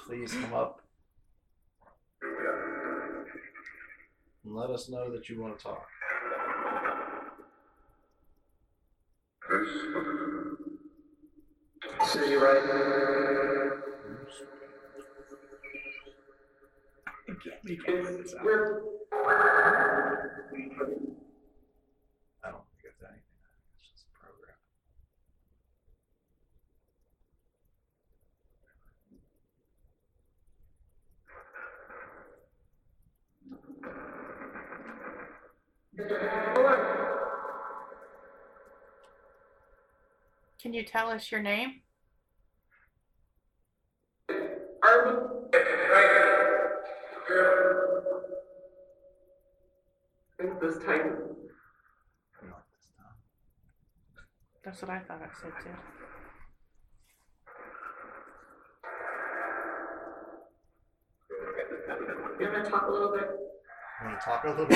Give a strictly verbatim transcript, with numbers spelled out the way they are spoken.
please come up and let us know that you want to talk. So you're right. We can't put this out. I don't think it's anything. It's just a program. Can you tell us your name? Armin. And this time. Not this time. That's what I thought I said too. You want to talk a little bit? You want to talk a little bit?